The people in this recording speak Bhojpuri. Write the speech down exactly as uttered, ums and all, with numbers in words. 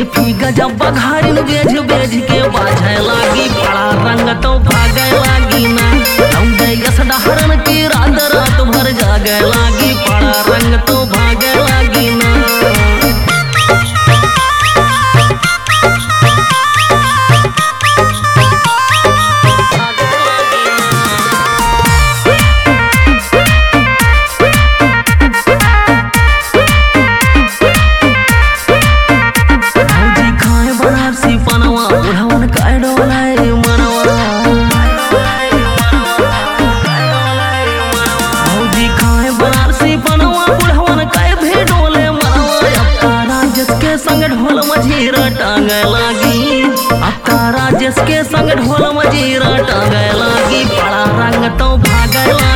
एफी गजब बघारिन बेझ बेझ के बाझे लागी बड़ा रंग तो भागे लागी ना लौंडे यसडा हरन की रात रात भर जागे लागी बड़ा रंग तो भागे लागी ना। संग ढोल मजीरा टांगे लागी अब तारा जिसके संग ढोल मजीरा टांगे लागी बड़ा रंग तो भागे लागी।